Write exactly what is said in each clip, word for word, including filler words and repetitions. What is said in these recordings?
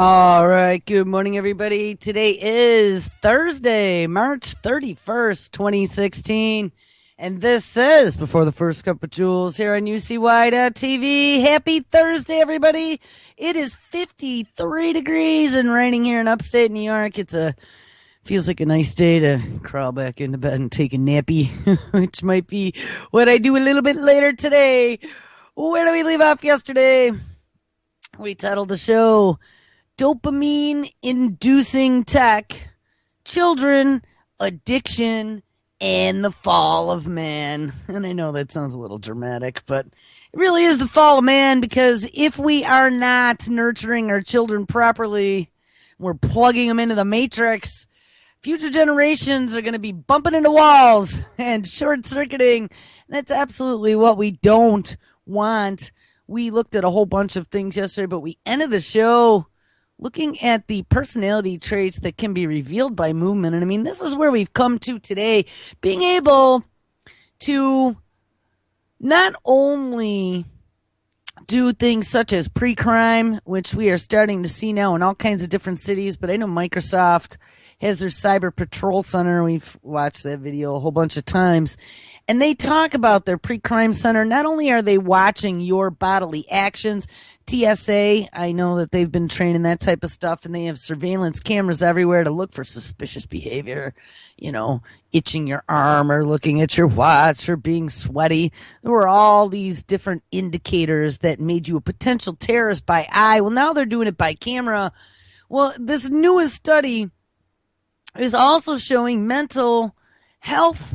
All right. Good morning, everybody. Today is Thursday, March thirty-first, twenty sixteen. And this is Before the First Cup of Jules here on U C Y T V. Happy Thursday, everybody. It is fifty-three degrees and raining here in upstate New York. It's a feels like a nice day to crawl back into bed and take a nappy, which might be what I do a little bit later today. Where do we leave off yesterday? We titled the show Dopamine Inducing Tech, Children, Addiction, and the Fall of Man. And I know that sounds a little dramatic, but it really is the fall of man, because if we are not nurturing our children properly, we're plugging them into the matrix, future generations are going to be bumping into walls and short-circuiting. That's absolutely what we don't want. We looked at a whole bunch of things yesterday, but we ended the show looking at the personality traits that can be revealed by movement. And I mean, this is where we've come to today, being able to not only do things such as pre-crime, which we are starting to see now in all kinds of different cities, but I know Microsoft has their Cyber Patrol Center. We've watched that video a whole bunch of times. And they talk about their pre-crime center. Not only are they watching your bodily actions, T S A, I know that they've been training that type of stuff, and they have surveillance cameras everywhere to look for suspicious behavior, you know, itching your arm or looking at your watch or being sweaty. There were all these different indicators that made you a potential terrorist by eye. Well, now they're doing it by camera. Well, this newest study is also showing mental health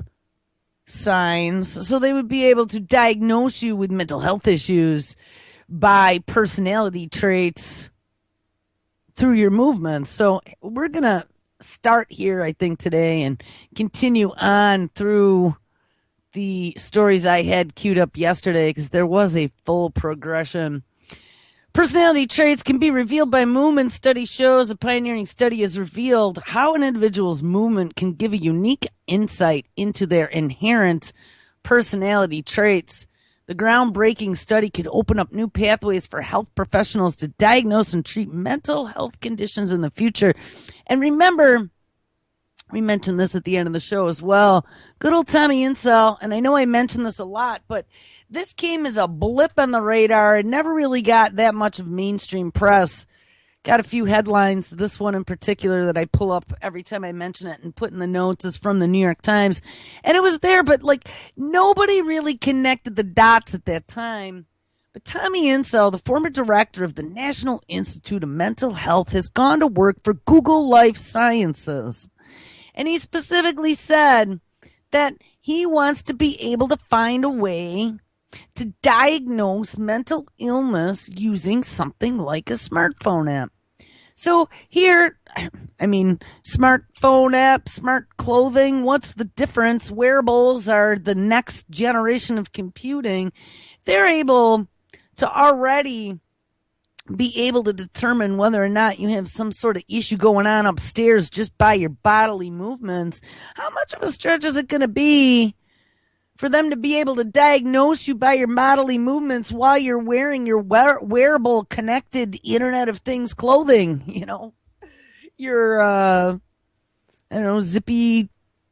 signs, so they would be able to diagnose you with mental health issues by personality traits through your movements. So we're going to start here, I think, today and continue on through the stories I had queued up yesterday, because there was a full progression. Personality traits can be revealed by movement. Study shows a pioneering study has revealed how an individual's movement can give a unique insight into their inherent personality traits. The groundbreaking study could open up new pathways for health professionals to diagnose and treat mental health conditions in the future. And remember, we mentioned this at the end of the show as well. Good old Tommy Insel, and I know I mentioned this a lot, but this came as a blip on the radar. It never really got that much of mainstream press. Got a few headlines. This one in particular that I pull up every time I mention it and put in the notes is from the New York Times. And it was there, but like nobody really connected the dots at that time. But Tommy Insel, the former director of the National Institute of Mental Health, has gone to work for Google Life Sciences. And he specifically said that he wants to be able to find a way to diagnose mental illness using something like a smartphone app. So here, I mean, smartphone app, smart clothing, what's the difference? Wearables are the next generation of computing. They're able to already be able to determine whether or not you have some sort of issue going on upstairs just by your bodily movements. How much of a stretch is it going to be for them to be able to diagnose you by your bodily movements while you're wearing your wear- wearable connected Internet of Things clothing? You know, your, uh, I don't know, zippy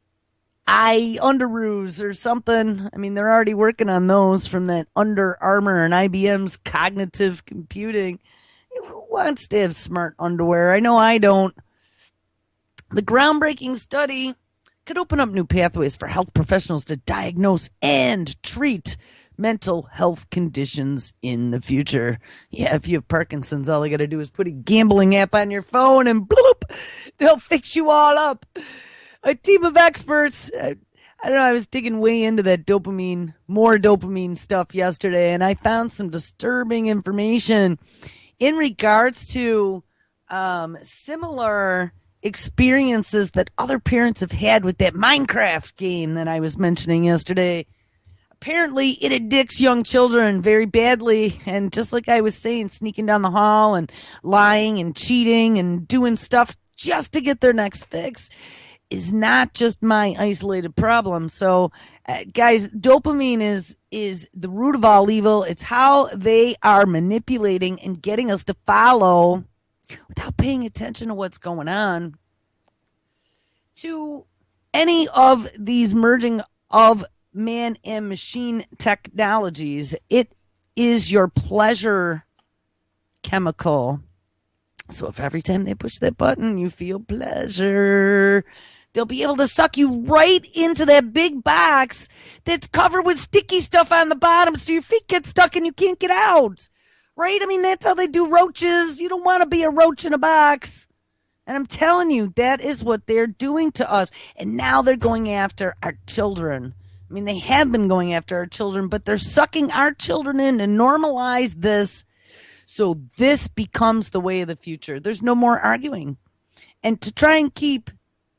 eye underoos or something. I mean, they're already working on those from that Under Armour and I B M's cognitive computing. Who wants to have smart underwear? I know I don't. The groundbreaking study could open up new pathways for health professionals to diagnose and treat mental health conditions in the future. Yeah, if you have Parkinson's, all you got to do is put a gambling app on your phone and bloop, they'll fix you all up. A team of experts. I, I don't know, I was digging way into that dopamine, more dopamine stuff yesterday, and I found some disturbing information in regards to um, similar experiences that other parents have had with that Minecraft game that I was mentioning yesterday. Apparently, it addicts young children very badly, and just like I was saying, sneaking down the hall and lying and cheating and doing stuff just to get their next fix is not just my isolated problem. So, uh, guys, dopamine is is the root of all evil. It's how they are manipulating and getting us to follow without paying attention to what's going on, to any of these merging of man and machine technologies. It is your pleasure chemical. So if every time they push that button, you feel pleasure, they'll be able to suck you right into that big box that's covered with sticky stuff on the bottom so your feet get stuck and you can't get out. Right? I mean, that's how they do roaches. You don't want to be a roach in a box. And I'm telling you, that is what they're doing to us. And now they're going after our children. I mean, they have been going after our children, but they're sucking our children in to normalize this. So this becomes the way of the future. There's no more arguing. And to try and keep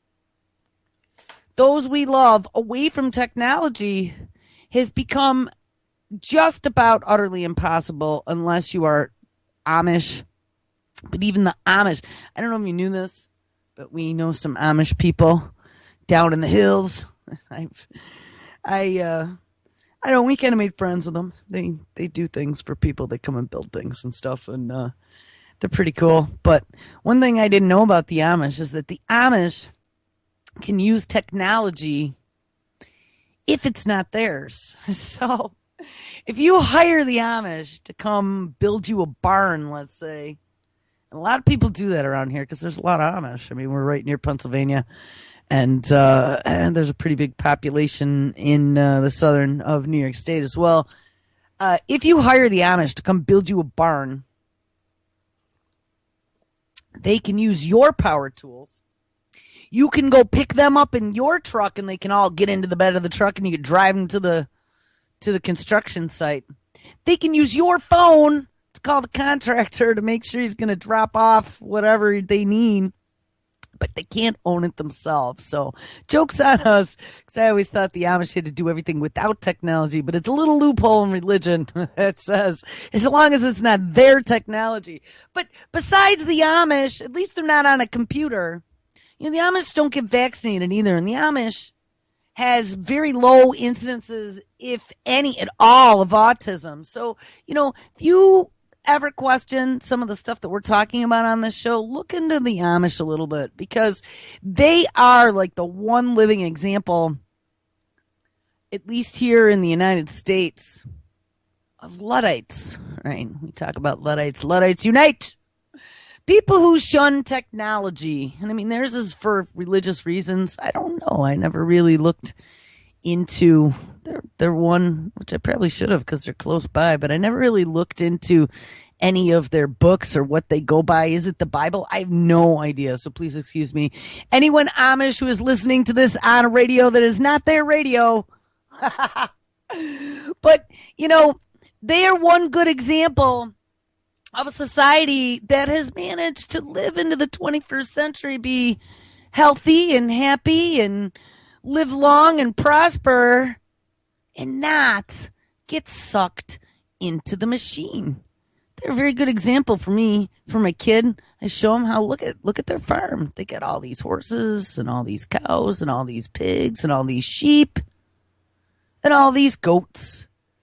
those we love away from technology has become just about utterly impossible unless you are Amish. But even the Amish, I don't know if you knew this, but we know some Amish people down in the hills. I've, I, uh, I don't. We kind of made friends with them. They they do things for people. They come and build things and stuff, and uh, they're pretty cool. But one thing I didn't know about the Amish is that the Amish can use technology if it's not theirs. So if you hire the Amish to come build you a barn, let's say, and a lot of people do that around here because there's a lot of Amish. I mean, we're right near Pennsylvania. And uh, and there's a pretty big population in uh, the southern of New York State as well. Uh, if you hire the Amish to come build you a barn, they can use your power tools. You can go pick them up in your truck, and they can all get into the bed of the truck, and you can drive them to the to the construction site. They can use your phone to call the contractor to make sure he's going to drop off whatever they need. But they can't own it themselves. So joke's on us, because I always thought the Amish had to do everything without technology, but it's a little loophole in religion that says as long as it's not their technology. But besides the Amish, at least they're not on a computer. You know, the Amish don't get vaccinated either, and the Amish has very low incidences, if any at all, of autism. So, you know, if you ever question some of the stuff that we're talking about on this show, look into the Amish a little bit, because they are like the one living example, at least here in the United States, of Luddites, right? We talk about Luddites. Luddites unite. People who shun technology. And I mean, theirs is for religious reasons. I don't know. I never really looked into their, their one, which I probably should have because they're close by, but I never really looked into any of their books or what they go by. Is it the Bible? I have no idea. So please excuse me. Anyone Amish who is listening to this on a radio that is not their radio. But, you know, they are one good example of a society that has managed to live into the twenty-first century, be healthy and happy and live long and prosper and not get sucked into the machine. They're a very good example for me, for my kid. I show them how, look at look at their farm. They got all these horses and all these cows and all these pigs and all these sheep and all these goats.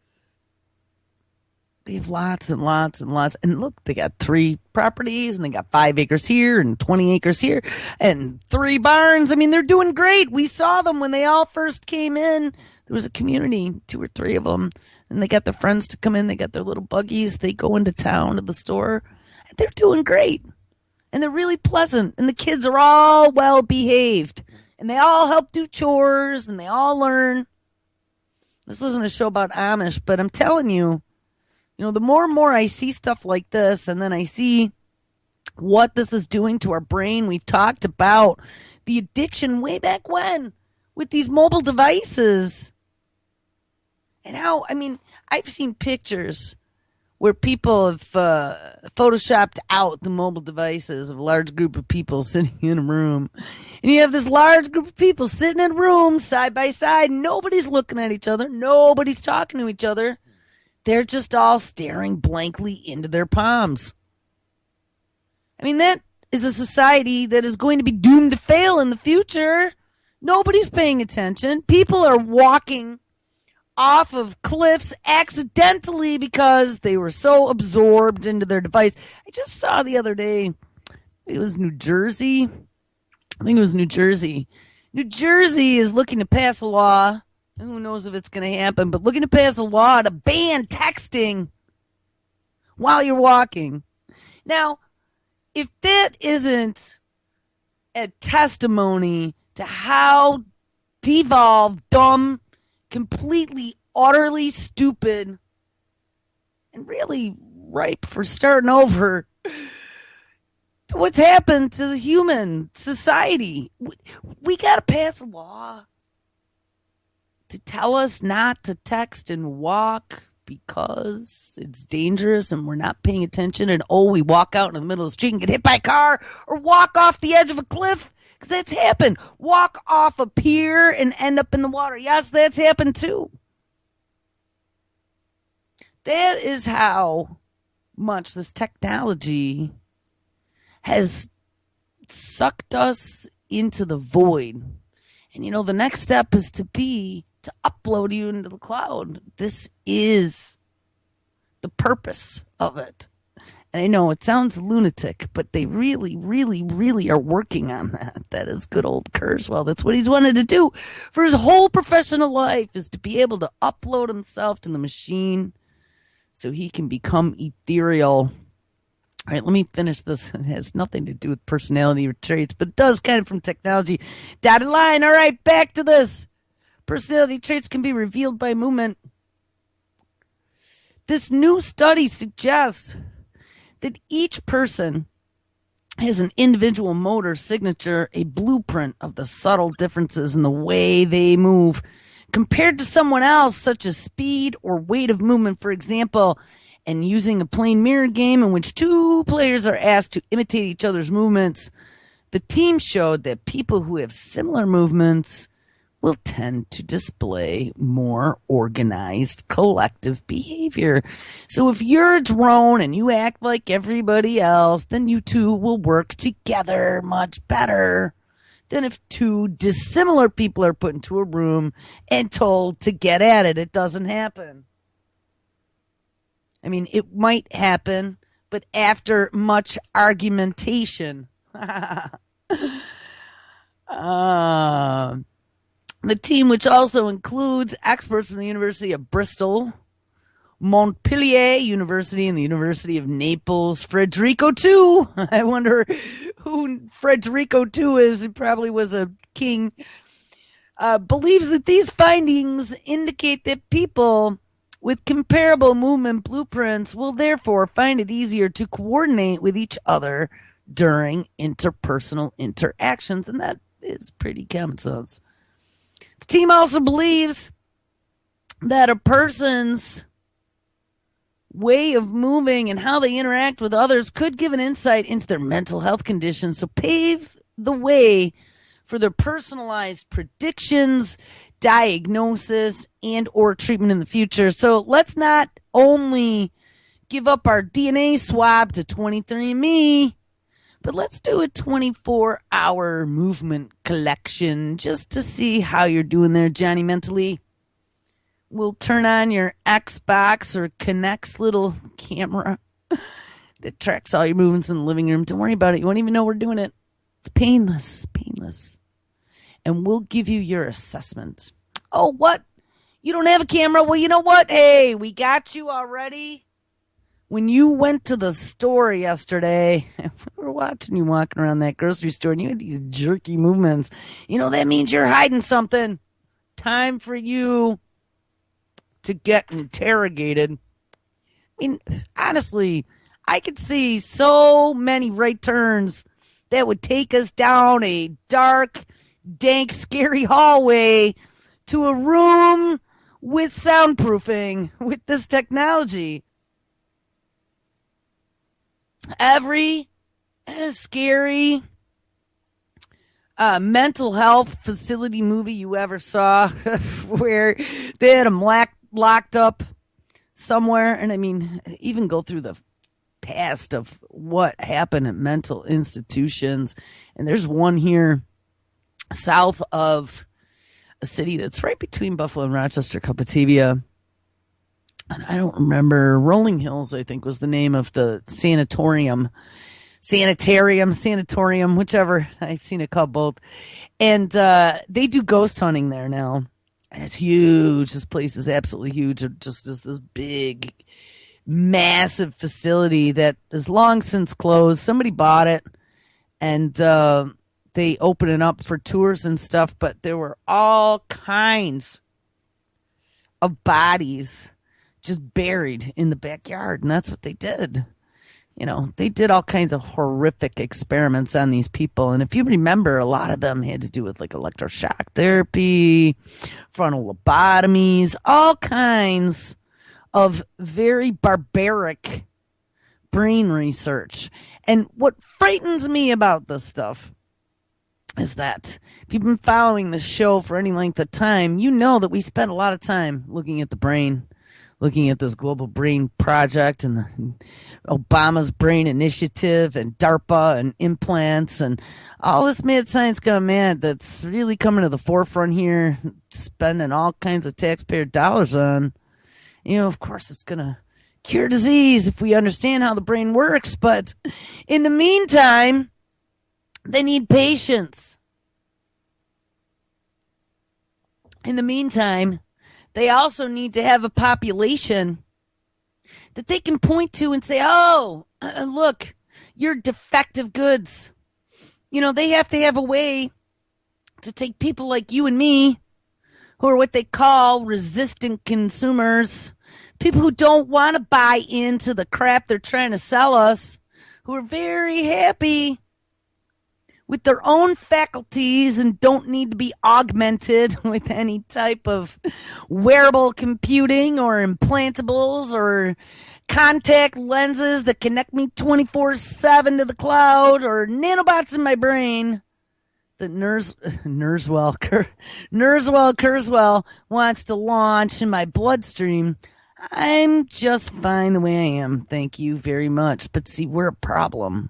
They have lots and lots and lots. And look, they got three properties, and they got five acres here and twenty acres here and three barns. I mean, they're doing great. We saw them when they all first came in. There was a community, two or three of them, and they got their friends to come in. They got their little buggies. They go into town to the store. And they're doing great. And they're really pleasant. And the kids are all well behaved. And they all help do chores, and they all learn. This wasn't a show about Amish, but I'm telling you, you know, the more and more I see stuff like this, and then I see what this is doing to our brain. We've talked about the addiction way back when with these mobile devices. And how, I mean, I've seen pictures where people have uh, photoshopped out the mobile devices of a large group of people sitting in a room. And you have this large group of people sitting in a room side by side. Nobody's looking at each other. Nobody's talking to each other. They're just all staring blankly into their palms. I mean, that is a society that is going to be doomed to fail in the future. Nobody's paying attention. People are walking off of cliffs accidentally because they were so absorbed into their device. I just saw the other day it was New Jersey. I think it was New Jersey. New Jersey is looking to pass a law. Who knows if it's going to happen, but looking to pass a law to ban texting while you're walking. Now, if that isn't a testimony to how devolved, dumb, completely, utterly stupid, and really ripe for starting over what's happened to the human society. We, we got to pass a law to tell us not to text and walk because it's dangerous and we're not paying attention, and oh, we walk out in the middle of the street and get hit by a car, or walk off the edge of a cliff, because that's happened. Walk off a pier and end up in the water. Yes, that's happened too. That is how much this technology has sucked us into the void. And you know, the next step is to be to upload you into the cloud. This is the purpose of it. And I know it sounds lunatic, but they really, really, really are working on that. That is good old Kurzweil. That's what he's wanted to do for his whole professional life, is to be able to upload himself to the machine so he can become ethereal. All right, let me finish this. It has nothing to do with personality or traits, but it does kind of from technology. Dotted line. All right, back to this. Personality traits can be revealed by movement. This new study suggests that each person has an individual motor signature, a blueprint of the subtle differences in the way they move compared to someone else, such as speed or weight of movement, for example. And using a plain mirror game in which two players are asked to imitate each other's movements, the team showed that people who have similar movements will tend to display more organized collective behavior. So if you're a drone and you act like everybody else, then you two will work together much better than if two dissimilar people are put into a room and told to get at it. It doesn't happen. I mean, it might happen, but after much argumentation. uh, the team, which also includes experts from the University of Bristol, Montpellier University, and the University of Naples, Frederico two. I wonder who Frederico two is. It probably was a king. Uh, believes that these findings indicate that people with comparable movement blueprints will therefore find it easier to coordinate with each other during interpersonal interactions. And that is pretty common sense. The team also believes that a person's way of moving and how they interact with others could give an insight into their mental health conditions. So pave the way for their personalized predictions, diagnosis, and or treatment in the future. So let's not only give up our D N A swab to twenty-three and me, but let's do a twenty-four hour movement collection just to see how you're doing there, Johnny, mentally. We'll turn on your Xbox or Kinect's little camera that tracks all your movements in the living room. Don't worry about it. You won't even know we're doing it. It's painless, painless. And we'll give you your assessment. Oh, what? You don't have a camera? Well, you know what? Hey, we got you already. When you went to the store yesterday, we were watching you walking around that grocery store, and you had these jerky movements. You know, that means you're hiding something. Time for you to get interrogated. I mean, honestly, I could see so many right turns that would take us down a dark, dank, scary hallway to a room with soundproofing with this technology. Every scary uh, mental health facility movie you ever saw where they had them lock, locked up somewhere, and I mean, even go through the past of what happened at mental institutions. And there's one here south of a city that's right between Buffalo and Rochester, Cuppatavia. And I don't remember, Rolling Hills, I think, was the name of the sanatorium. sanitarium, sanatorium, whichever. I've seen it called both. And uh, they do ghost hunting there now. And it's huge. This place is absolutely huge. It just is this big, massive facility that is long since closed. Somebody bought it, and uh, they open it up for tours and stuff. But there were all kinds of bodies just buried in the backyard, and that's what they did. You know, they did all kinds of horrific experiments on these people. And if you remember, a lot of them had to do with like electroshock therapy, frontal lobotomies, all kinds of very barbaric brain research. And what frightens me about this stuff is that if you've been following the show for any length of time, you know that we spend a lot of time looking at the brain, looking at this global brain project and the, Obama's brain initiative and DARPA and implants and all this mad science gone mad that's really coming to the forefront here, spending all kinds of taxpayer dollars on. You know, of course, it's going to cure disease if we understand how the brain works. But in the meantime, they need patience. In the meantime, they also need to have a population that they can point to and say, oh, uh, look, you're defective goods. You know, they have to have a way to take people like you and me, who are what they call resistant consumers, people who don't want to buy into the crap they're trying to sell us, who are very happy with their own faculties and don't need to be augmented with any type of wearable computing or implantables or contact lenses that connect me twenty-four seven to the cloud or nanobots in my brain that Ners, Nerswell, Ker, Nerswell Kurzweil wants to launch in my bloodstream. I'm just fine the way I am. Thank you very much. But see, we're a problem.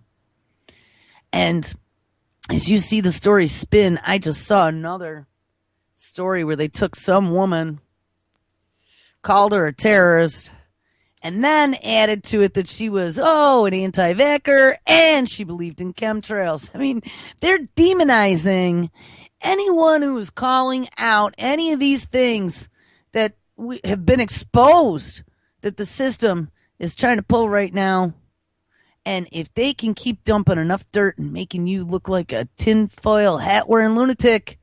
And as you see the story spin, I just saw another story where they took some woman, called her a terrorist, and then added to it that she was, oh, an anti-vaxxer, and she believed in chemtrails. I mean, they're demonizing anyone who is calling out any of these things that we have been exposed that the system is trying to pull right now. And if they can keep dumping enough dirt and making you look like a tinfoil hat-wearing lunatic,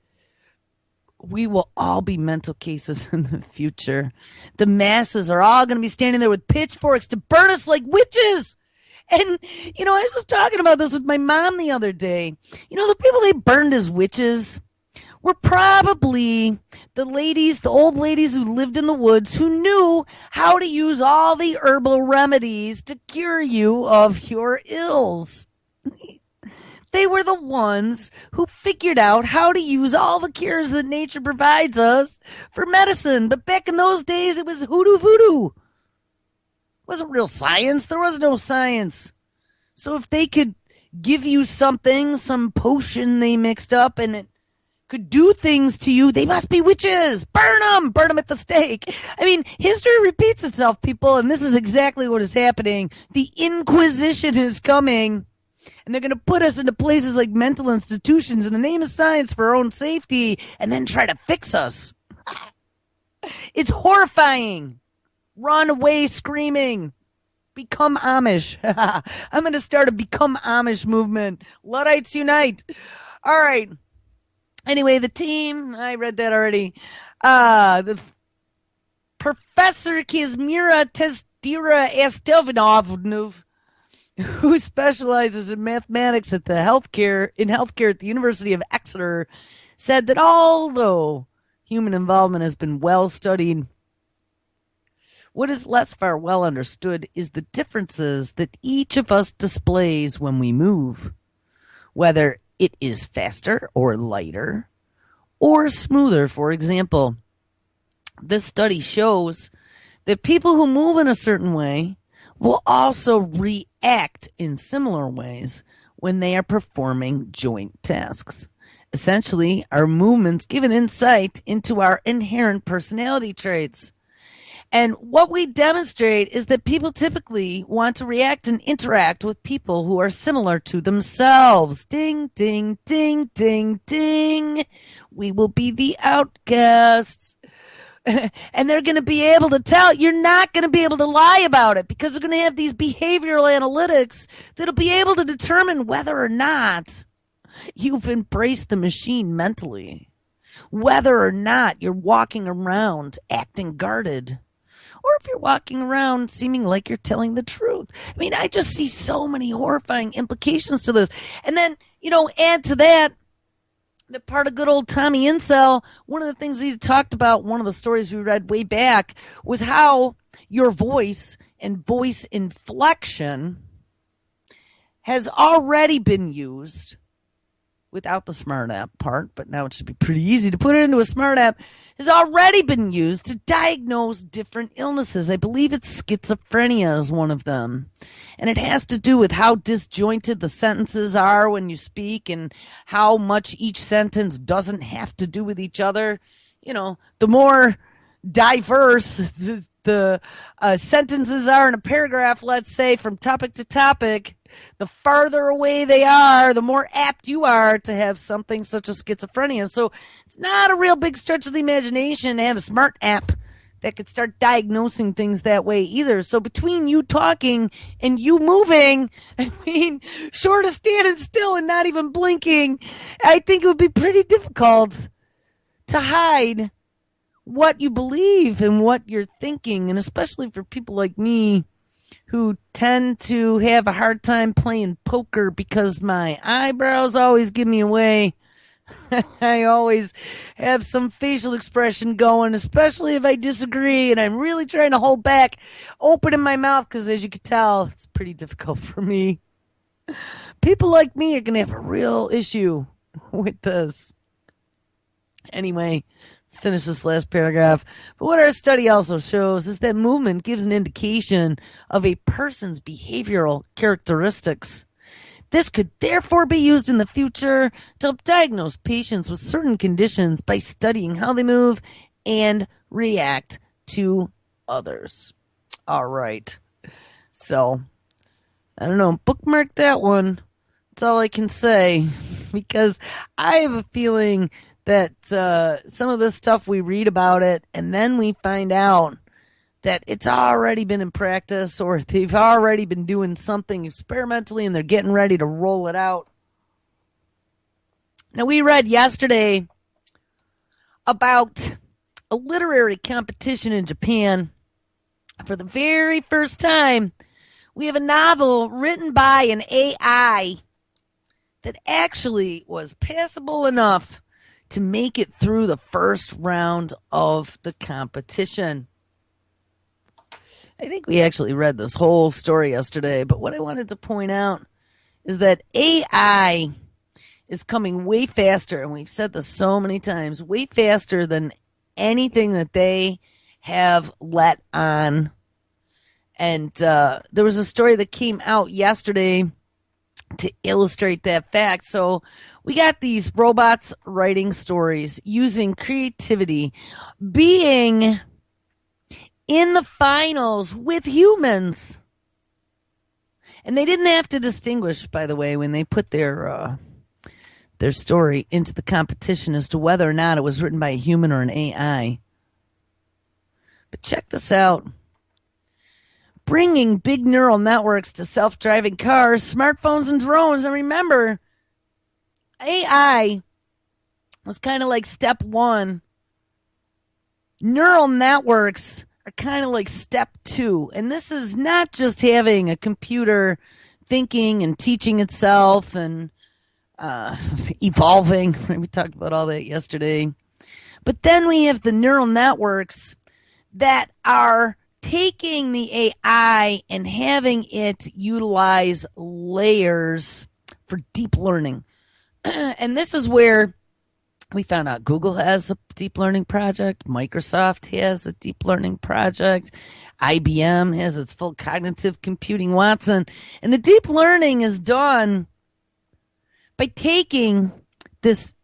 we will all be mental cases in the future. The masses are all going to be standing there with pitchforks to burn us like witches. And, you know, I was just talking about this with my mom the other day. You know, the people they burned as witches were probably the ladies, the old ladies who lived in the woods, who knew how to use all the herbal remedies to cure you of your ills. They were the ones who figured out how to use all the cures that nature provides us for medicine. But back in those days, it was hoodoo voodoo. It wasn't real science. There was no science. So if they could give you something, some potion they mixed up, and it could do things to you, they must be witches. Burn them. Burn them at the stake. I mean, history repeats itself, people, and this is exactly what is happening. The Inquisition is coming, and they're going to put us into places like mental institutions in the name of science for our own safety, and then try to fix us. It's horrifying. Run away screaming. Become Amish. I'm going to start a Become Amish movement. Luddites unite. All right. Anyway, the team, I read that already. Uh, the Professor Kazimira Testira Estevanov, who specializes in mathematics at the healthcare in healthcare at the University of Exeter, said that although human involvement has been well studied, what is less far well understood is the differences that each of us displays when we move, whether it is faster or lighter or smoother. For example, this study shows that people who move in a certain way will also react in similar ways when they are performing joint tasks. Essentially, our movements give an insight into our inherent personality traits. And what we demonstrate is that people typically want to react and interact with people who are similar to themselves. Ding, ding, ding, ding, ding. We will be the outcasts. And they're going to be able to tell. You're not going to be able to lie about it because they're going to have these behavioral analytics that'll be able to determine whether or not you've embraced the machine mentally, whether or not you're walking around acting guarded, or if you're walking around seeming like you're telling the truth. I mean, I just see so many horrifying implications to this. And then, you know, add to that, the part of good old Tommy Incel, one of the things he talked about, one of the stories we read way back, was how your voice and voice inflection has already been used without the smart app part, but now it should be pretty easy to put it into a smart app, has already been used to diagnose different illnesses. I believe it's schizophrenia is one of them. And it has to do with how disjointed the sentences are when you speak and how much each sentence doesn't have to do with each other. You know, the more diverse the, the uh, sentences are in a paragraph, let's say, from topic to topic, the farther away they are, the more apt you are to have something such as schizophrenia. So it's not a real big stretch of the imagination to have a smart app that could start diagnosing things that way either. So between you talking and you moving, I mean, short of standing still and not even blinking, I think it would be pretty difficult to hide what you believe and what you're thinking. And especially for people like me, who tend to have a hard time playing poker because my eyebrows always give me away. I always have some facial expression going, especially if I disagree, and I'm really trying to hold back, opening my mouth, because as you can tell, it's pretty difficult for me. People like me are going to have a real issue with this. Anyway, let's finish this last paragraph. But what our study also shows is that movement gives an indication of a person's behavioral characteristics. This could therefore be used in the future to help diagnose patients with certain conditions by studying how they move and react to others. All right. So, I don't know, bookmark that one. That's all I can say, because I have a feeling that uh, some of this stuff we read about it and then we find out that it's already been in practice, or they've already been doing something experimentally and they're getting ready to roll it out. Now, we read yesterday about a literary competition in Japan. For the very first time, we have a novel written by an A I that actually was passable enough to make it through the first round of the competition. I think we actually read this whole story yesterday, but what I wanted to point out is that A I is coming way faster, and we've said this so many times, way faster than anything that they have let on. And uh, there was a story that came out yesterday to illustrate that fact. So we got these robots writing stories using creativity, being in the finals with humans. And they didn't have to distinguish, by the way, when they put their uh, their story into the competition as to whether or not it was written by a human or an A I. But check this out. Bringing big neural networks to self-driving cars, smartphones, and drones. And remember, A I was kind of like step one. Neural networks are kind of like step two. And this is not just having a computer thinking and teaching itself and uh, evolving. We talked about all that yesterday. But then we have the neural networks that are taking the A I and having it utilize layers for deep learning. And this is where we found out Google has a deep learning project. Microsoft has a deep learning project. I B M has its full cognitive computing Watson. And the deep learning is done by taking this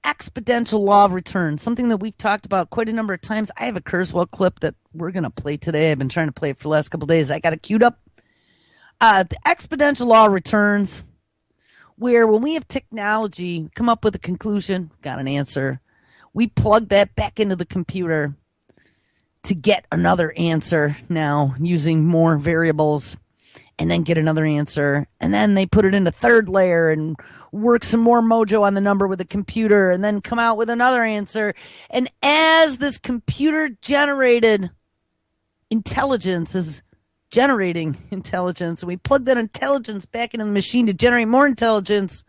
exponential law of return, something that we've talked about quite a number of times. I have a Kurzweil clip that we're going to play today. I've been trying to play it for the last couple of days. I got it queued up. Uh, the exponential law of returns, where when we have technology come up with a conclusion, got an answer, we plug that back into the computer to get another answer now using more variables, and then get another answer. And then they put it in a third layer and work some more mojo on the number with the computer and then come out with another answer. And as this computer generated intelligence is generating intelligence, and we plug that intelligence back into the machine to generate more intelligence,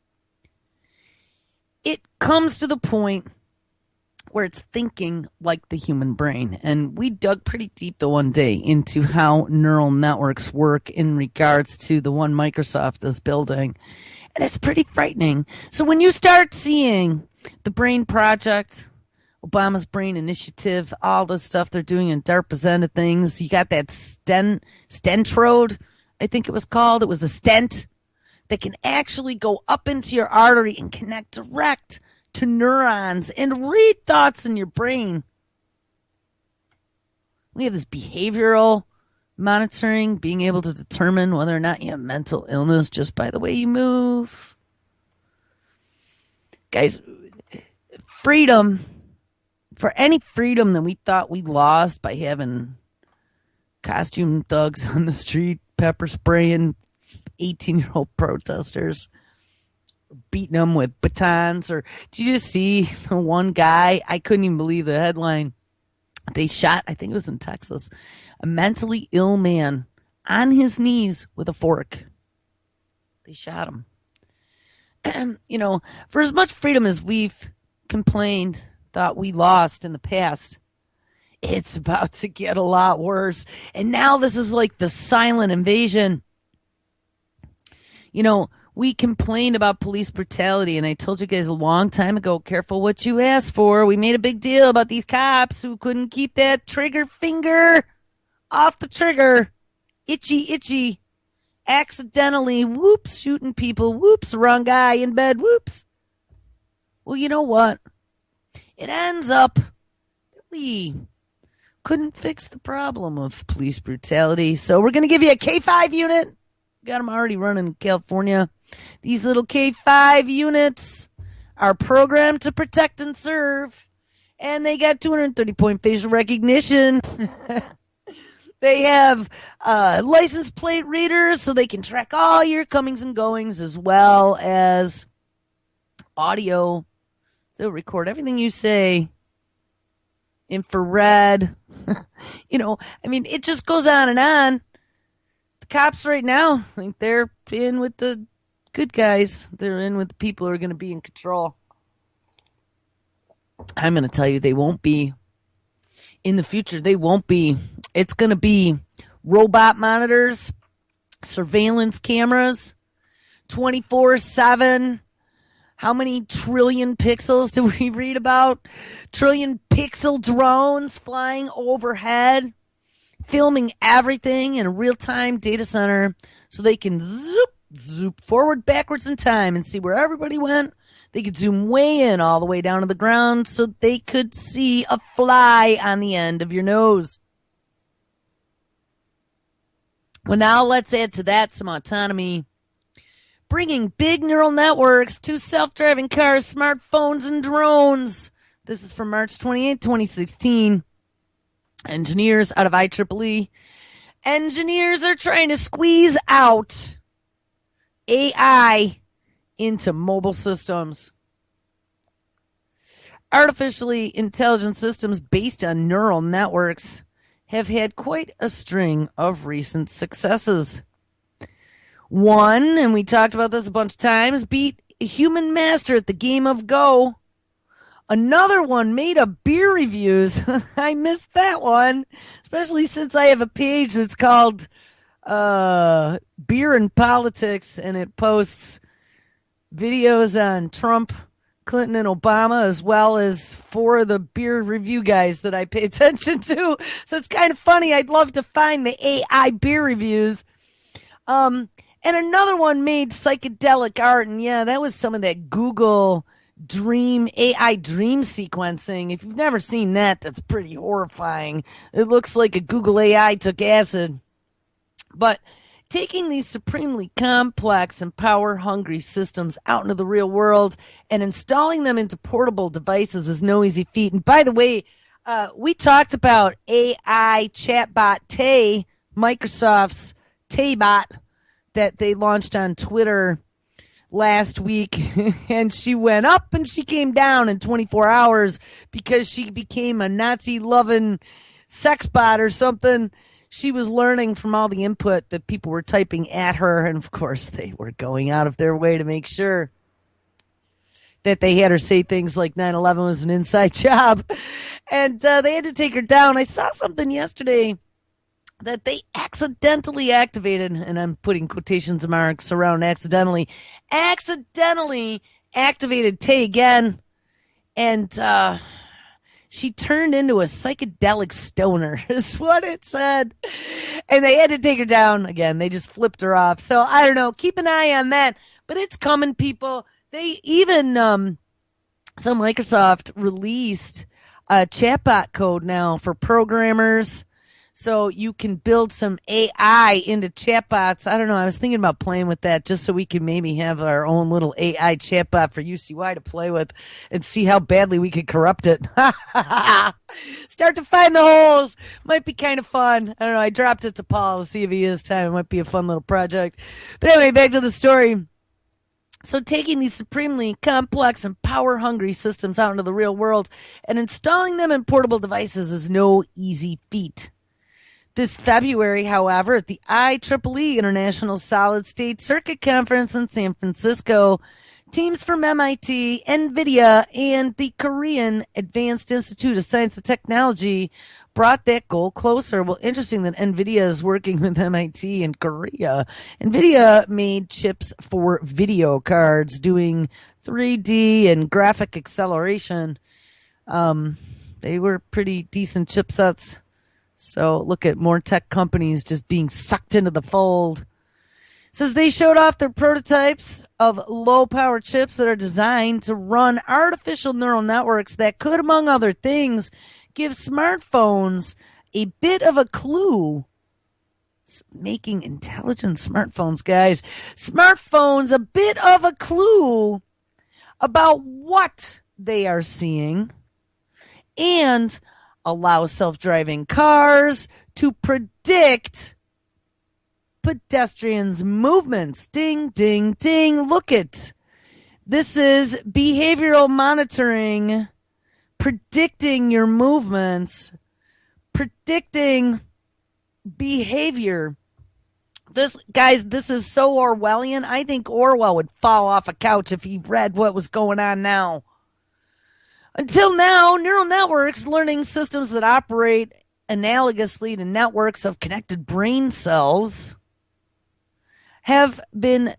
it comes to the point where it's thinking like the human brain. And we dug pretty deep the one day into how neural networks work in regards to the one Microsoft is building. And it's pretty frightening. So when you start seeing the Brain Project, Obama's Brain Initiative, all the stuff they're doing in DARPA's end of things, you got that stent, Stentrode, I think it was called. It was a stent that can actually go up into your artery and connect direct to neurons and read thoughts in your brain. We have this behavioral monitoring, being able to determine whether or not you have mental illness just by the way you move. Guys, freedom, for any freedom that we thought we lost by having costume thugs on the street pepper spraying eighteen-year-old protesters, beating them with batons, or did you just see the one guy? I couldn't even believe the headline. They shot, I think it was in Texas, a mentally ill man on his knees with a fork. They shot him. And, you know, for as much freedom as we've complained, thought we lost in the past, it's about to get a lot worse. And now this is like the silent invasion. You know, we complained about police brutality, and I told you guys a long time ago, careful what you ask for. We made a big deal about these cops who couldn't keep that trigger finger off the trigger. Itchy, itchy. Accidentally, whoops, shooting people. Whoops, wrong guy in bed. Whoops. Well, you know what? It ends up that we couldn't fix the problem of police brutality. So we're going to give you a K five unit. Got them already running in California. These little K five units are programmed to protect and serve. And they got two hundred thirty point facial recognition. They have uh, license plate readers so they can track all your comings and goings, as well as audio. So they'll record everything you say. Infrared. You know, I mean, it just goes on and on. The cops right now, I think they're in with the good guys. They're in with the people who are going to be in control. I'm going to tell you, they won't be. In the future, they won't be. It's going to be robot monitors, surveillance cameras, twenty-four seven. How many trillion pixels do we read about? Trillion pixel drones flying overhead, filming everything in a real-time data center so they can zoop, zoop forward, backwards in time and see where everybody went. They could zoom way in all the way down to the ground so they could see a fly on the end of your nose. Well, now let's add to that some autonomy. Bringing big neural networks to self-driving cars, smartphones, and drones. This is from March twenty-eighth, twenty sixteen. Engineers out of I triple E. Engineers are trying to squeeze out A I into mobile systems. Artificially intelligent systems based on neural networks have had quite a string of recent successes. One, and we talked about this a bunch of times, beat a human master at the game of Go. Another one made up beer reviews. I missed that one, especially since I have a page that's called uh, Beer and Politics, and it posts videos on Trump, Clinton, and Obama, as well as four of the beer review guys that I pay attention to. So it's kind of funny. I'd love to find the A I beer reviews. Um, and another one made psychedelic art, and yeah, that was some of that Google dream, A I dream sequencing. If you've never seen that, that's pretty horrifying. It looks like a Google A I took acid. But taking these supremely complex and power-hungry systems out into the real world and installing them into portable devices is no easy feat. And by the way, uh, we talked about A I chatbot Tay, Microsoft's Taybot, that they launched on Twitter last week, and she went up and she came down in twenty-four hours because she became a Nazi-loving sex bot or something. She was learning from all the input that people were typing at her, and of course they were going out of their way to make sure that they had her say things like nine eleven was an inside job, and uh, they had to take her down. I saw something yesterday that they accidentally activated, and I'm putting quotations marks around accidentally, accidentally activated Tay again, and uh, she turned into a psychedelic stoner, is what it said. And they had to take her down again. They just flipped her off. So I don't know. Keep an eye on that. But it's coming, people. They even, um, so Microsoft released a chatbot code now for programmers. So you can build some A I into chatbots. I don't know. I was thinking about playing with that just so we can maybe have our own little A I chatbot for U C Y to play with and see how badly we could corrupt it. Start to find the holes. Might be kind of fun. I don't know. I dropped it to Paul to see if he has time. It might be a fun little project. But anyway, back to the story. So taking these supremely complex and power-hungry systems out into the real world and installing them in portable devices is no easy feat. This February, however, at the I triple E International Solid State Circuit Conference in San Francisco, teams from M I T, NVIDIA, and the Korean Advanced Institute of Science and Technology brought that goal closer. Well, interesting that NVIDIA is working with M I T in Korea. NVIDIA made chips for video cards doing three D and graphic acceleration. Um, they were pretty decent chipsets. So look at more tech companies just being sucked into the fold. It says they showed off their prototypes of low-power chips that are designed to run artificial neural networks that could, among other things, give smartphones a bit of a clue. Making intelligent smartphones, guys. Smartphones a bit of a clue about what they are seeing and allow self-driving cars to predict pedestrians' movements. Ding, ding, ding. Look it. This is behavioral monitoring, predicting your movements, predicting behavior. This, guys, this is so Orwellian. I think Orwell would fall off a couch if he read what was going on now. Until now, neural networks, learning systems that operate analogously to networks of connected brain cells, have been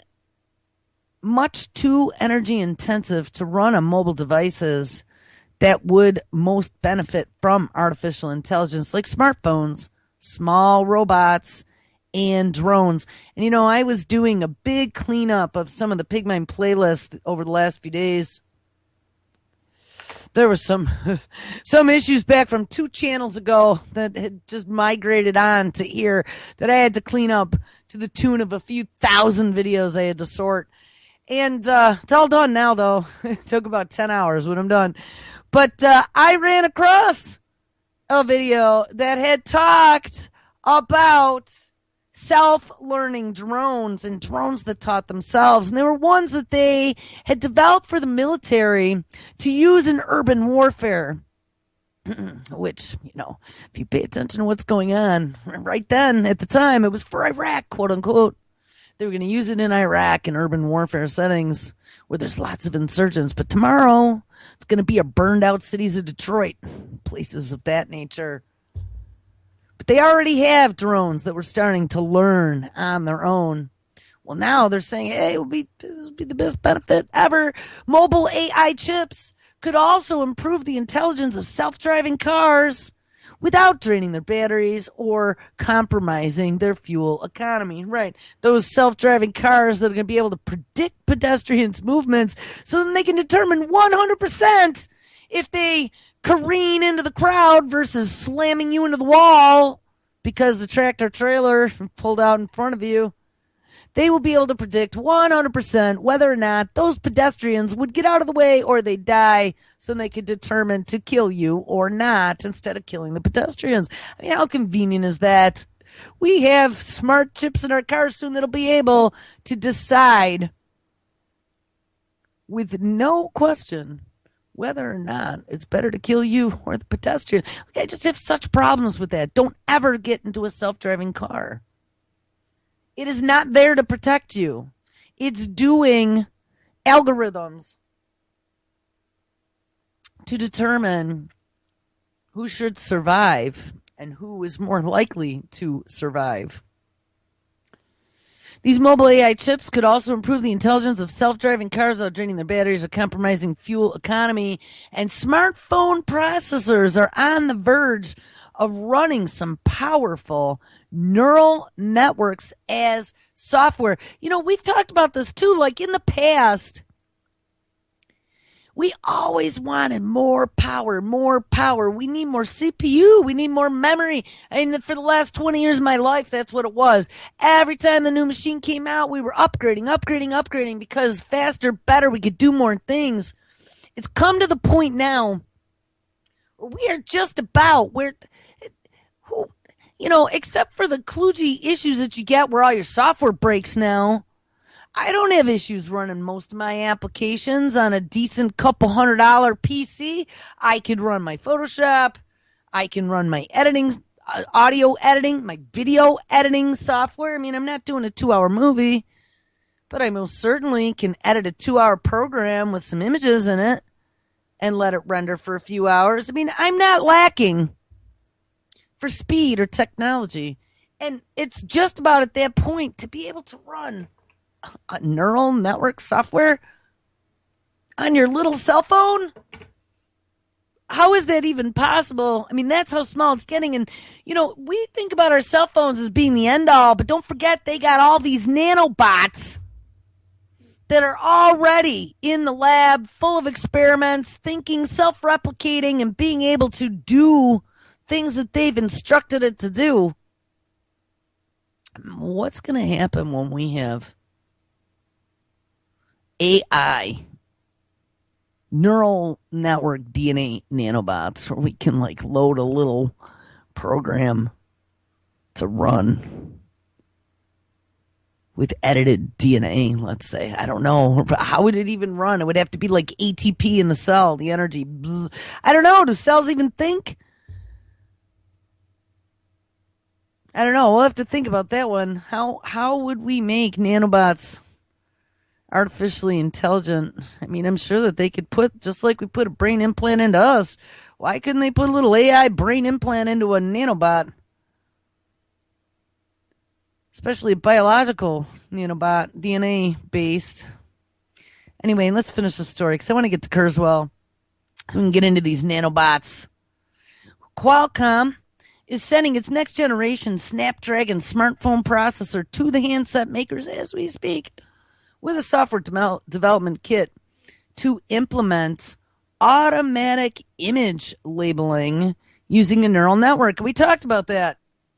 much too energy intensive to run on mobile devices that would most benefit from artificial intelligence, like smartphones, small robots, and drones. And, you know, I was doing a big cleanup of some of the Pigmine playlists over the last few days. There were some some issues back from two channels ago that had just migrated on to here that I had to clean up to the tune of a few thousand videos I had to sort. And uh, it's all done now, though. It took about ten hours when I'm done. But uh, I ran across a video that had talked about self-learning drones and drones that taught themselves. And there were ones that they had developed for the military to use in urban warfare. Which, you know, if you pay attention to what's going on right then, at the time, it was for Iraq, quote unquote. They were going to use it in Iraq in urban warfare settings where there's lots of insurgents. But tomorrow, it's going to be a burned out cities of Detroit, places of that nature. But they already have drones that were starting to learn on their own. Well, now they're saying, hey, it would be, this would be the best benefit ever. Mobile A I chips could also improve the intelligence of self-driving cars without draining their batteries or compromising their fuel economy. Right. Those self-driving cars that are going to be able to predict pedestrians' movements so then they can determine one hundred percent if they careen into the crowd versus slamming you into the wall because the tractor trailer pulled out in front of you. They will be able to predict one hundred percent whether or not those pedestrians would get out of the way or they die, so they could determine to kill you or not instead of killing the pedestrians. I mean, how convenient is that? We have smart chips in our cars soon that'll be able to decide with no question whether or not it's better to kill you or the pedestrian. Like, I just have such problems with that. Don't ever get into a self-driving car. It is not there to protect you. It's doing algorithms to determine who should survive and who is more likely to survive. These mobile A I chips could also improve the intelligence of self-driving cars without draining their batteries or compromising fuel economy. And smartphone processors are on the verge of running some powerful neural networks as software. You know, we've talked about this too. Like in the past, we always wanted more power, more power. We need more C P U. We need more memory. And for the last twenty years of my life, that's what it was. Every time the new machine came out, we were upgrading, upgrading, upgrading because faster, better, we could do more things. It's come to the point now where we are just about where, who, you know, except for the kludgy issues that you get where all your software breaks now, I don't have issues running most of my applications on a decent couple hundred dollar P C. I can run my Photoshop. I can run my editing, uh, audio editing, my video editing software. I mean, I'm not doing a two hour movie, but I most certainly can edit a two hour program with some images in it and let it render for a few hours. I mean, I'm not lacking for speed or technology. And it's just about at that point to be able to run a neural network software on your little cell phone? How is that even possible? I mean, that's how small it's getting. And, you know, we think about our cell phones as being the end all, but don't forget they got all these nanobots that are already in the lab, full of experiments, thinking, self-replicating, and being able to do things that they've instructed it to do. What's going to happen when we have A I, neural network D N A nanobots, where we can like load a little program to run with edited D N A, let's say? I don't know. How would it even run? It would have to be like A T P in the cell, the energy. I don't know. Do cells even think? I don't know. We'll have to think about that one. How how would we make nanobots artificially intelligent? I mean, I'm sure that they could put, just like we put a brain implant into us, why couldn't they put a little A I brain implant into a nanobot? Especially a biological nanobot, D N A based. Anyway, let's finish the story because I want to get to Kurzweil so we can get into these nanobots. Qualcomm is sending its next generation Snapdragon smartphone processor to the handset makers as we speak, with a software de- development kit to implement automatic image labeling using a neural network. We talked about that.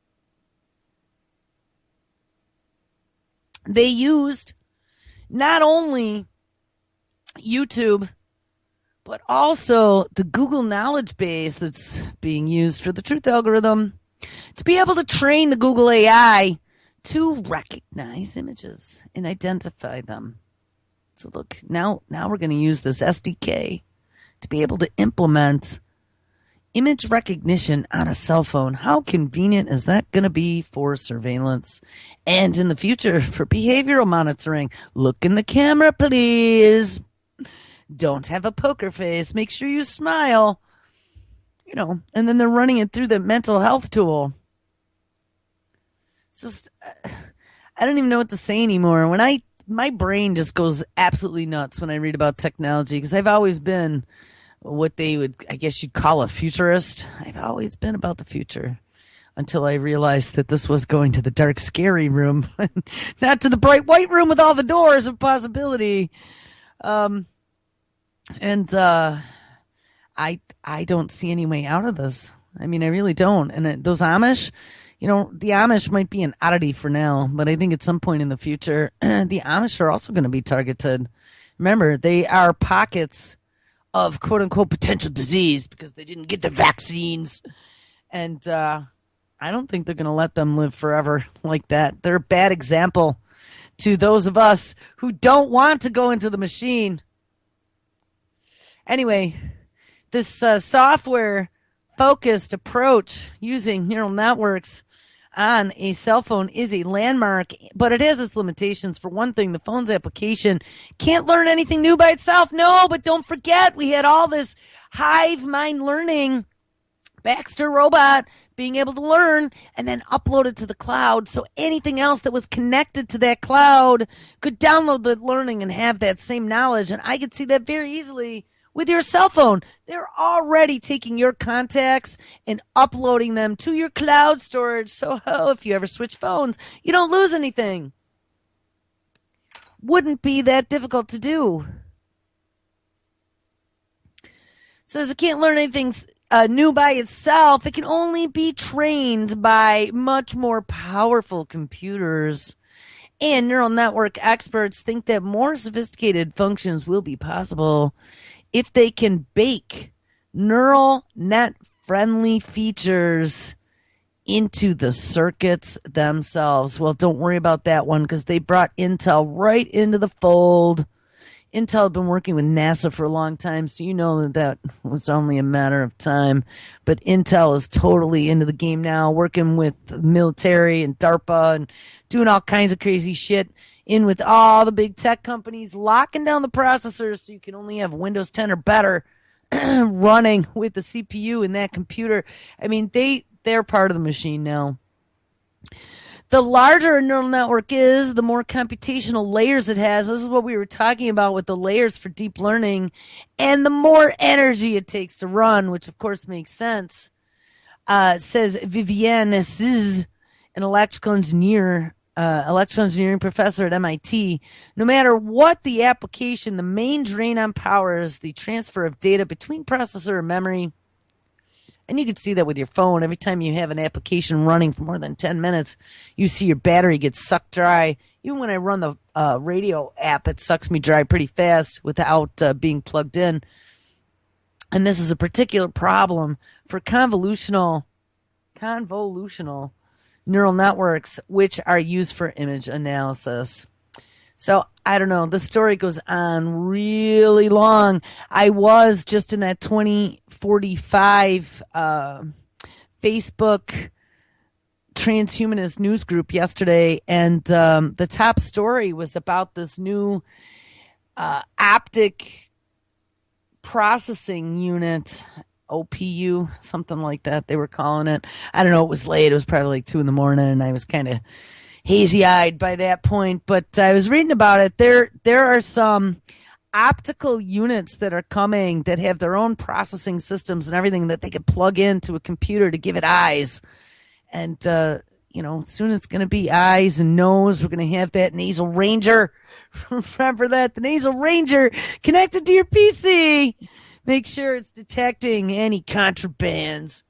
They used not only YouTube, but also the Google knowledge base that's being used for the truth algorithm to be able to train the Google A I to recognize images and identify them. So look, now, now we're going to use this S D K to be able to implement image recognition on a cell phone. How convenient is that going to be for surveillance and in the future for behavioral monitoring? Look in the camera, please. Don't have a poker face. Make sure you smile. You know, and then they're running it through the mental health tool. It's just, I don't even know what to say anymore. When I, my brain just goes absolutely nuts when I read about technology because I've always been what they would, I guess you'd call a futurist. I've always been about the future until I realized that this was going to the dark, scary room, not to the bright white room with all the doors of possibility. Um, and uh, I I don't see any way out of this. I mean, I really don't. And it, those Amish, you know, the Amish might be an oddity for now, but I think at some point in the future, the Amish are also going to be targeted. Remember, they are pockets of quote-unquote potential disease because they didn't get the vaccines. And uh, I don't think they're going to let them live forever like that. They're a bad example to those of us who don't want to go into the machine. Anyway, this uh, software-focused approach using neural networks on a cell phone is a landmark, but it has its limitations. For one thing, the phone's application can't learn anything new by itself. No, but don't forget, we had all this hive mind learning, Baxter robot being able to learn and then upload it to the cloud, so anything else that was connected to that cloud could download the learning and have that same knowledge. And I could see that very easily with your cell phone. They're already taking your contacts and uploading them to your cloud storage. So oh, if you ever switch phones, you don't lose anything. Wouldn't be that difficult to do. Says it can't learn anything uh, new by itself. It can only be trained by much more powerful computers. And neural network experts think that more sophisticated functions will be possible if they can bake neural net friendly features into the circuits themselves. Well, don't worry about that one because they brought Intel right into the fold. Intel had been working with NASA for a long time, so you know that that was only a matter of time. But Intel is totally into the game now, working with the military and DARPA and doing all kinds of crazy shit in with all the big tech companies, locking down the processors so you can only have Windows ten or better running with the C P U in that computer. I mean, they, they're part of the machine now. The larger a neural network is, the more computational layers it has. This is what we were talking about with the layers for deep learning. And the more energy it takes to run, which of course makes sense, uh, says Vivienne Ziz, an electrical engineer, uh, electrical engineering professor at M I T. No matter what the application, the main drain on power is the transfer of data between processor and memory. And you can see that with your phone. Every time you have an application running for more than ten minutes, you see your battery get sucked dry. Even when I run the uh, radio app, it sucks me dry pretty fast without uh, being plugged in. And this is a particular problem for convolutional, convolutional neural networks, which are used for image analysis. So, I don't know. The story goes on really long. I was just in that twenty forty-five uh, Facebook transhumanist news group yesterday, and um, the top story was about this new uh, optic processing unit, O P U, something like that they were calling it. I don't know. It was late. It was probably like two in the morning, and I was kind of hazy-eyed by that point, but I was reading about it. There, there are some optical units that are coming that have their own processing systems and everything that they could plug into a computer to give it eyes. And, uh, you know, soon it's going to be eyes and nose. We're going to have that nasal ranger. Remember that? The nasal ranger connected to your P C. Make sure it's detecting any contrabands.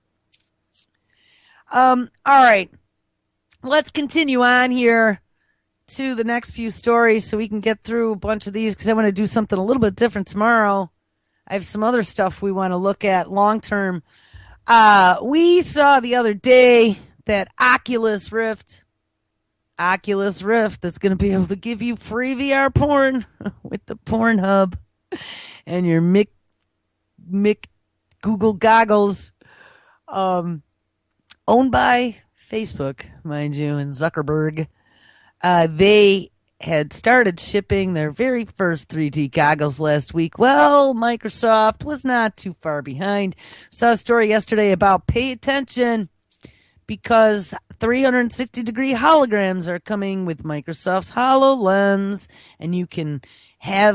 Um, all right. Let's continue on here to the next few stories so we can get through a bunch of these because I want to do something a little bit different tomorrow. I have some other stuff we want to look at long term. Uh, we saw the other day that Oculus Rift, Oculus Rift, that's going to be able to give you free V R porn with the Pornhub and your Mick, Mick Google goggles, um, owned by Facebook, mind you, and Zuckerberg. Uh, they had started shipping their very first three D goggles last week. Well, Microsoft was not too far behind. Saw a story yesterday about pay attention because three sixty degree holograms are coming with Microsoft's HoloLens, and you can have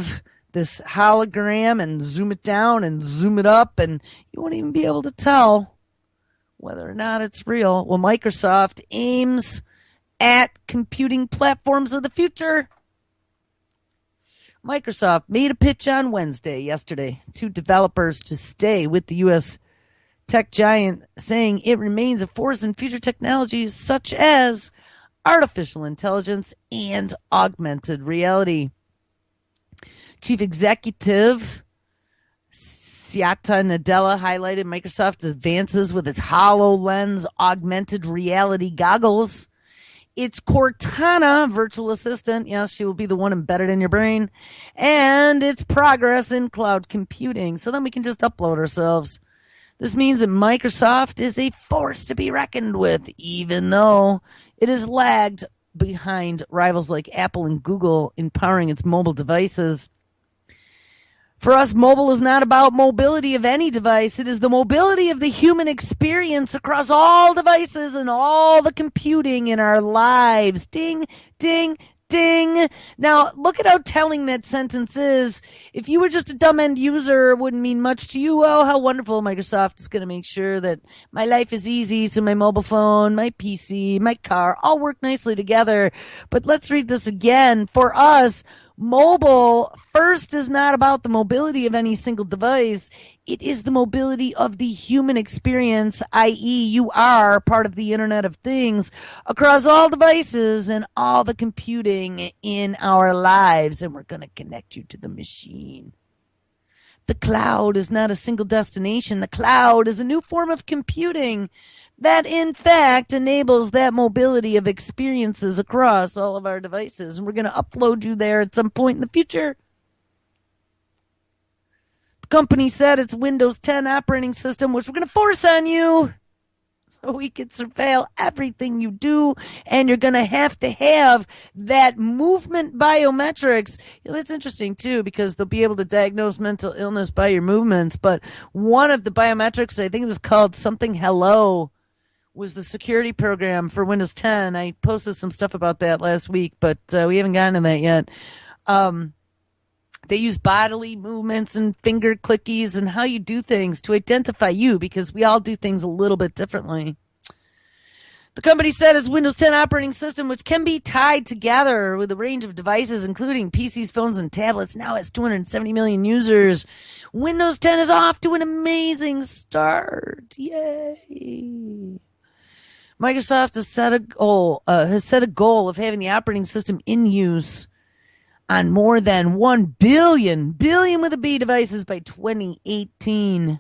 this hologram and zoom it down and zoom it up, and you won't even be able to tell whether or not it's real. Well, Microsoft aims at computing platforms of the future. Microsoft made a pitch on Wednesday, yesterday, to developers to stay with the U S tech giant, saying it remains a force in future technologies such as artificial intelligence and augmented reality. Chief Executive Satya Nadella highlighted Microsoft's advances with its HoloLens augmented reality goggles. Its Cortana virtual assistant, yes, she will be the one embedded in your brain, and its progress in cloud computing. So then we can just upload ourselves. This means that Microsoft is a force to be reckoned with, even though it has lagged behind rivals like Apple and Google in powering its mobile devices. For us, mobile is not about mobility of any device. It is the mobility of the human experience across all devices and all the computing in our lives. Ding, ding, ding. Now, look at how telling that sentence is. If you were just a dumb end user, it wouldn't mean much to you. Oh, how wonderful Microsoft is going to make sure that my life is easy, so my mobile phone, my P C, my car all work nicely together. But let's read this again. For us, mobile first is not about the mobility of any single device. It is the mobility of the human experience, that is you are part of the Internet of Things across all devices and all the computing in our lives. And we're going to connect you to the machine. The cloud is not a single destination. The cloud is a new form of computing that, in fact, enables that mobility of experiences across all of our devices. And we're going to upload you there at some point in the future. The company said it's Windows ten operating system, which we're going to force on you so we can surveil everything you do. And you're going to have to have that movement biometrics. You know, that's interesting, too, because they'll be able to diagnose mental illness by your movements. But one of the biometrics, I think it was called something Hello, was the security program for Windows ten. I posted some stuff about that last week, but uh, we haven't gotten to that yet. Um, they use bodily movements and finger clickies and how you do things to identify you, because we all do things a little bit differently. The company said it's Windows ten operating system, which can be tied together with a range of devices, including P Cs, phones, and tablets, now has two hundred seventy million users. Windows ten is off to an amazing start. Yay. Microsoft has set a goal, uh, has set a goal of having the operating system in use on more than one billion, billion with a B devices by twenty eighteen.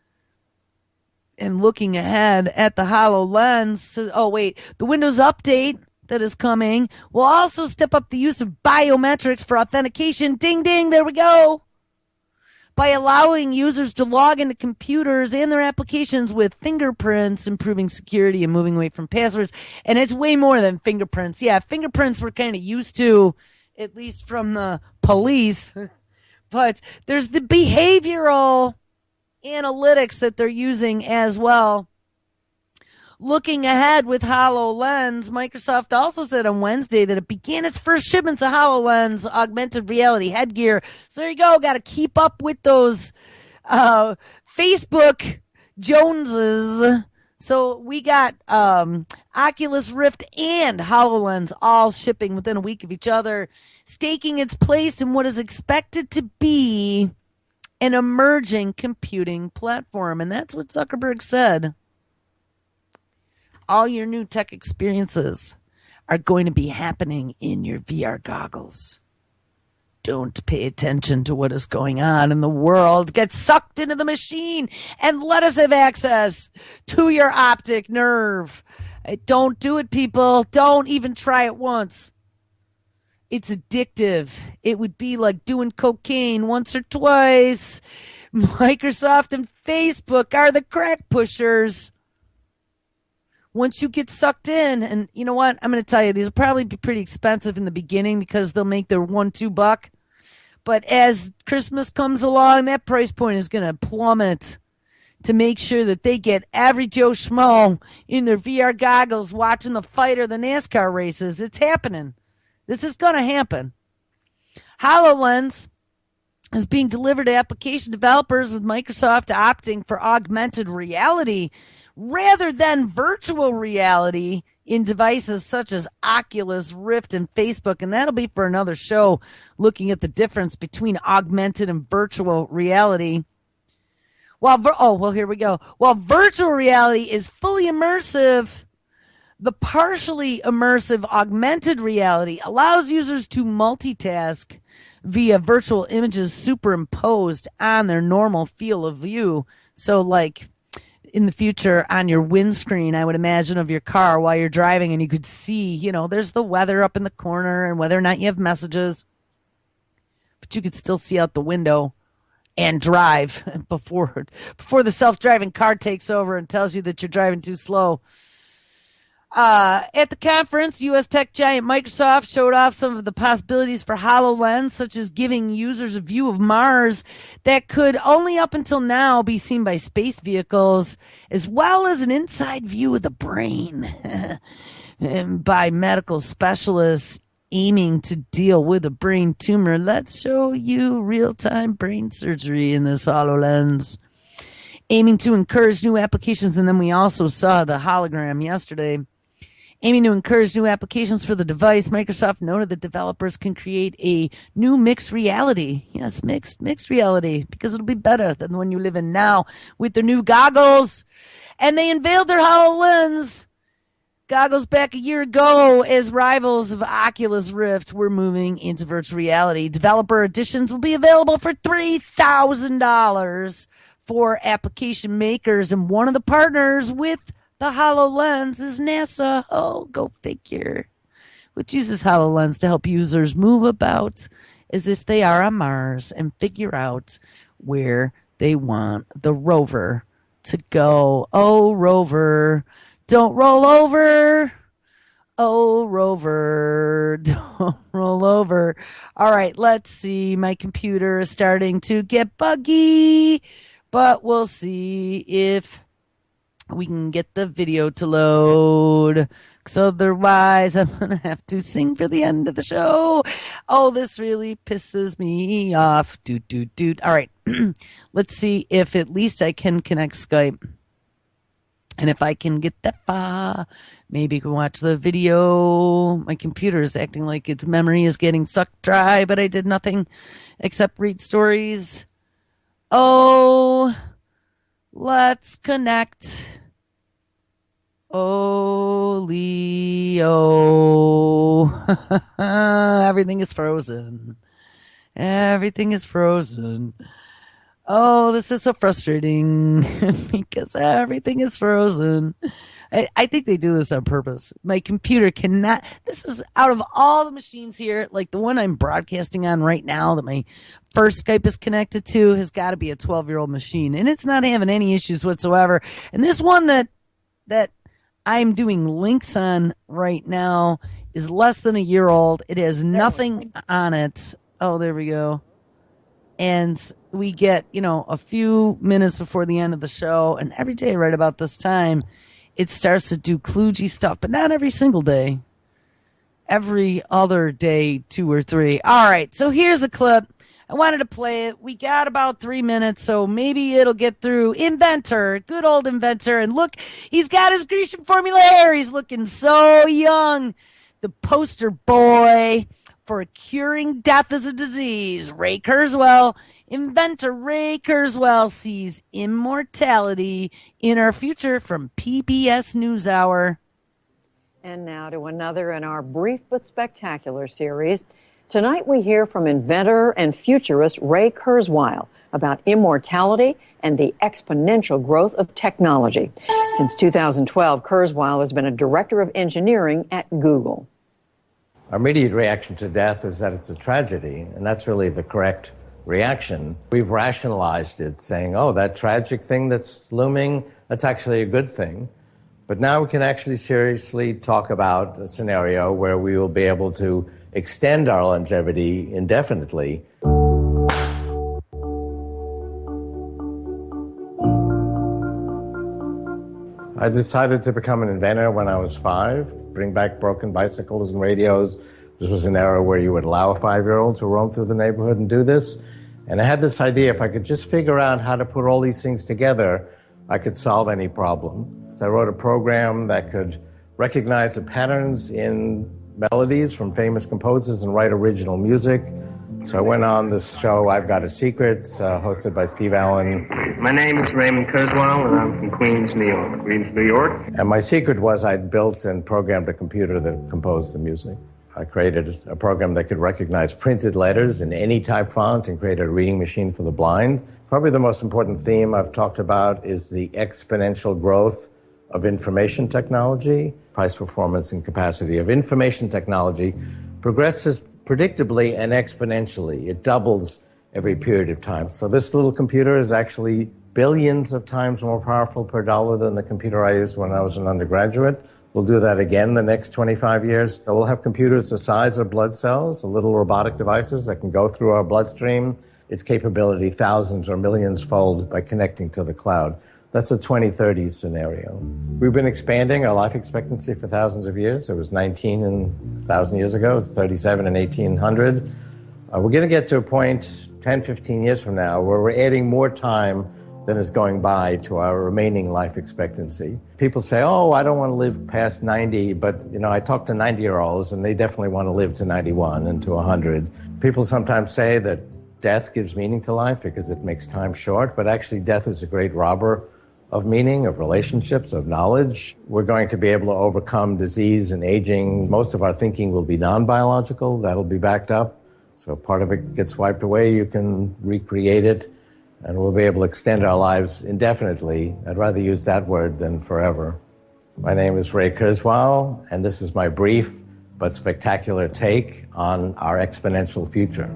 And looking ahead at the HoloLens, says, oh wait, the Windows update that is coming will also step up the use of biometrics for authentication. Ding, ding, there we go. By allowing users to log into computers and their applications with fingerprints, improving security and moving away from passwords. And it's way more than fingerprints. Yeah, fingerprints we're kind of used to, at least from the police. But there's the behavioral analytics that they're using as well. Looking ahead with HoloLens, Microsoft also said on Wednesday that it began its first shipments of HoloLens augmented reality headgear. So there you go. Got to keep up with those uh, Facebook Joneses. So we got um, Oculus Rift and HoloLens all shipping within a week of each other, staking its place in what is expected to be an emerging computing platform. And that's what Zuckerberg said. All your new tech experiences are going to be happening in your V R goggles. Don't pay attention to what is going on in the world. Get sucked into the machine and let us have access to your optic nerve. Don't do it, people. Don't even try it once. It's addictive. It would be like doing cocaine once or twice. Microsoft and Facebook are the crack pushers. Once you get sucked in, and you know what? I'm going to tell you, these will probably be pretty expensive in the beginning because they'll make their one, two buck. But as Christmas comes along, that price point is going to plummet to make sure that they get every Joe Schmo in their V R goggles watching the fight or the NASCAR races. It's happening. This is going to happen. HoloLens is being delivered to application developers, with Microsoft opting for augmented reality rather than virtual reality in devices such as Oculus Rift and Facebook. And that'll be for another show, looking at the difference between augmented and virtual reality. While, oh, well, here we go. While virtual reality is fully immersive, the partially immersive augmented reality allows users to multitask via virtual images superimposed on their normal field of view. So, like, in the future, on your windscreen, I would imagine, of your car while you're driving, and you could see, you know, there's the weather up in the corner and whether or not you have messages, but you could still see out the window and drive before before the self-driving car takes over and tells you that you're driving too slow. Uh, at the conference, U S tech giant Microsoft showed off some of the possibilities for HoloLens, such as giving users a view of Mars that could only up until now be seen by space vehicles, as well as an inside view of the brain and by medical specialists aiming to deal with a brain tumor. Let's show you real-time brain surgery in this HoloLens, aiming to encourage new applications. And then we also saw the hologram yesterday. Aiming to encourage new applications for the device, Microsoft noted that developers can create a new mixed reality. Yes, mixed mixed reality, because it'll be better than the one you live in now with their new goggles. And they unveiled their HoloLens goggles back a year ago as rivals of Oculus Rift were moving into virtual reality. Developer editions will be available for three thousand dollars for application makers, and one of the partners with the HoloLens is NASA. Oh, go figure. Which uses HoloLens to help users move about as if they are on Mars and figure out where they want the rover to go. Oh, rover, don't roll over. Oh, rover, don't roll over. All right, let's see. My computer is starting to get buggy, but we'll see if we can get the video to load, because otherwise I'm going to have to sing for the end of the show. Oh, this really pisses me off. Doot, doot, doot. All right. Let's see if at least I can connect Skype. And if I can get that far, maybe you can watch the video. My computer is acting like its memory is getting sucked dry, but I did nothing except read stories. Oh, let's connect. Oh, Leo. Everything is frozen. Everything is frozen. Oh, this is so frustrating because everything is frozen. I, I think they do this on purpose. My computer cannot. This is out of all the machines here, like the one I'm broadcasting on right now that my first Skype is connected to has got to be a twelve-year-old machine, and it's not having any issues whatsoever. And this one that that I'm doing links on right now is less than a year old. It has nothing on it. Oh, there we go. And we get, you know, a few minutes before the end of the show, and every day right about this time, it starts to do kludgy stuff, but not every single day. Every other day, two or three. All right, so here's a clip. I wanted to play it. We got about three minutes, so maybe it'll get through. Inventor, good old Inventor. And look, he's got his Grecian formula hair. He's looking so young. The poster boy for curing death as a disease. Ray Kurzweil, inventor Ray Kurzweil sees immortality in our future from P B S NewsHour. And now to another in our brief but spectacular series. Tonight we hear from inventor and futurist Ray Kurzweil about immortality and the exponential growth of technology. Since two thousand twelve, Kurzweil has been a director of engineering at Google. Our immediate reaction to death is that it's a tragedy, and that's really the correct reaction. We've rationalized it, saying, oh, that tragic thing that's looming, that's actually a good thing. But now we can actually seriously talk about a scenario where we will be able to extend our longevity indefinitely. I decided to become an inventor when I was five, bring back broken bicycles and radios. This was an era where you would allow a five-year-old to roam through the neighborhood and do this. And I had this idea, if I could just figure out how to put all these things together, I could solve any problem. So I wrote a program that could recognize the patterns in melodies from famous composers and write original music. So I went on this show, I've Got a Secret, uh, hosted by Steve Allen. My name is Raymond Kurzweil, and I'm from Queens, New York. Queens, New York. And my secret was I'd built and programmed a computer that composed the music. I created a program that could recognize printed letters in any type font and created a reading machine for the blind. Probably the most important theme I've talked about is the exponential growth of information technology. Price, performance, and capacity of information technology progresses predictably and exponentially. It doubles every period of time. So this little computer is actually billions of times more powerful per dollar than the computer I used when I was an undergraduate. We'll do that again the next twenty-five years. So we'll have computers the size of blood cells, little robotic devices that can go through our bloodstream, its capability thousands or millions fold by connecting to the cloud. That's a twenty thirty scenario. We've been expanding our life expectancy for thousands of years. It was nineteen and one thousand years ago. It's thirty-seven in eighteen hundred. Uh, we're going to get to a point ten, fifteen years from now where we're adding more time than is going by to our remaining life expectancy. People say, oh, I don't want to live past ninety, but you know, I talk to ninety-year-olds and they definitely want to live to ninety-one and to one hundred. People sometimes say that death gives meaning to life because it makes time short, but actually death is a great robber of meaning, of relationships, of knowledge. We're going to be able to overcome disease and aging. Most of our thinking will be non-biological. That'll be backed up. So if part of it gets wiped away, you can recreate it, and we'll be able to extend our lives indefinitely. I'd rather use that word than forever. My name is Ray Kurzweil, and this is my brief but spectacular take on our exponential future.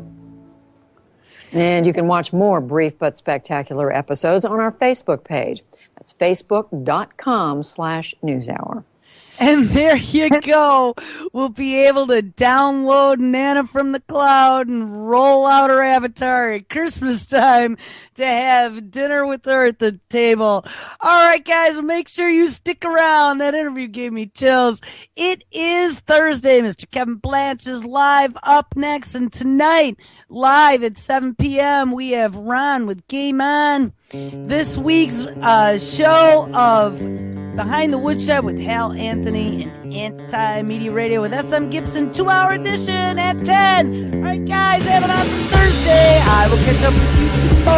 And you can watch more brief but spectacular episodes on our Facebook page. That's facebook.com slash newshour. And there you go. We'll be able to download Nana from the cloud and roll out her avatar at Christmas time to have dinner with her at the table. All right, guys, make sure you stick around. That interview gave me chills. It is Thursday. Mister Kevin Blanch is live up next. And tonight, live at seven p.m., we have Ron with Game On. This week's uh, show of Behind the Woodshed with Hal Anthony and Anti-Media Radio with S M Gibson, two-hour edition at ten. All right, guys, have an awesome Thursday. I will catch up with you tomorrow.